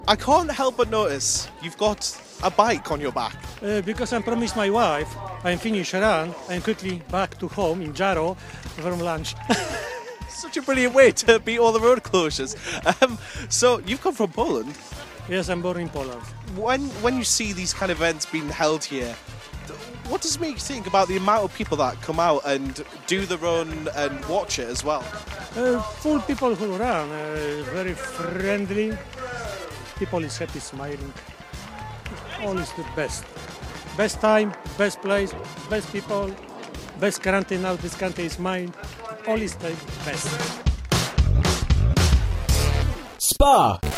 I can't help but notice you've got a bike on your back. Because I promised my wife, I'm finished run, I'm quickly back to home in Jaro from lunch. Such a brilliant way to beat all the road closures. So you've come from Poland. Yes, I'm born in Poland. When you see these kind of events being held here, what does it make you think about the amount of people that come out and do the run and watch it as well? Full people who run, very friendly. People is happy, smiling. All is the best. Best time, best place, best people, best country. Now this country is mine. All is the best. Spark.